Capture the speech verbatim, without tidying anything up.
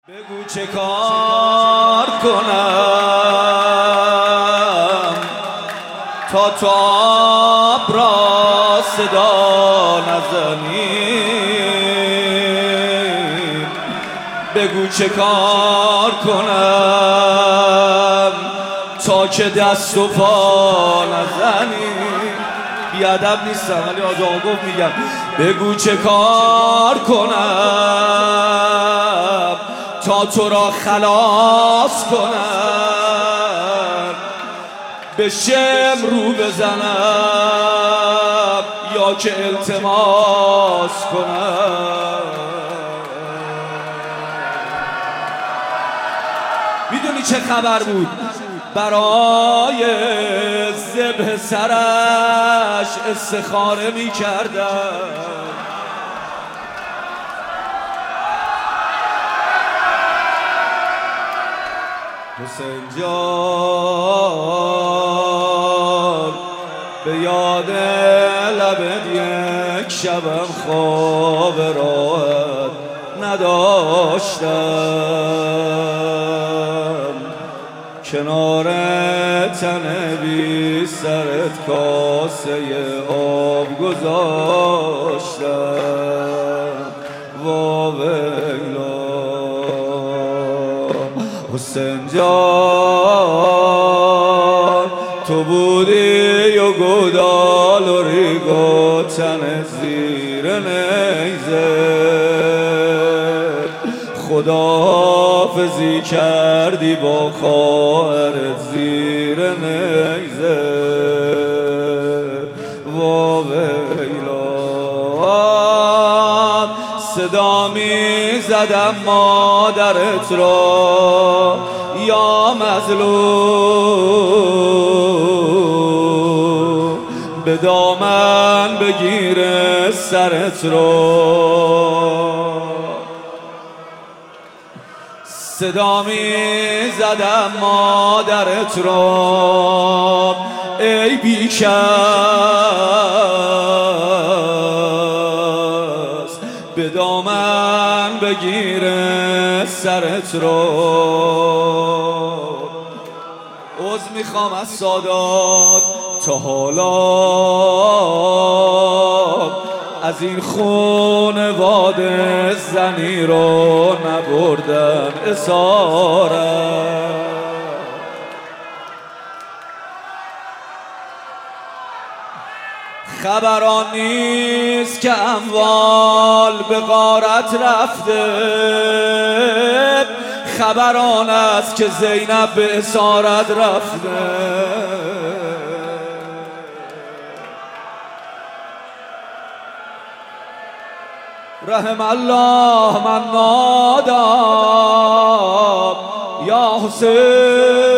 بگو چه کار کنم تا تو آب را صدا نزنی. بگو چه کار کنم تا که دست و پا نزنی. بیادب نیستم ولی آج آقا گفت میگم. بگو چه کار کنم تا تو را خلاص کنم. به شم رو بزنم یا که التماس کنم. میدونی چه خبر بود؟ برای ذبح سرش استخاره میکردم. حسین جان به یاد لبت یک شبم خواب راحت نداشتم. کنار تن بی سرت کاسه آب گذاشتم. واویلا حسین جان تو بودی و گودال و ریگو تن زیر نیزه. خداحافظی کردی با خواهرت زیر نیزه. واویلا صدا می زدم مادرت را یا مظلوم به دامن بگیره سرت را. صدا می زدم مادرت را ای بیکس به دامن بگیره سرت را. عذر میخوام از سادات تا حالا از این خانواده زنی رو نبردم اسارت. خبران نیست که اموال به غارت رفته. خبران است که زینب به اسارت رفته. رحم الله من نادى یا حسین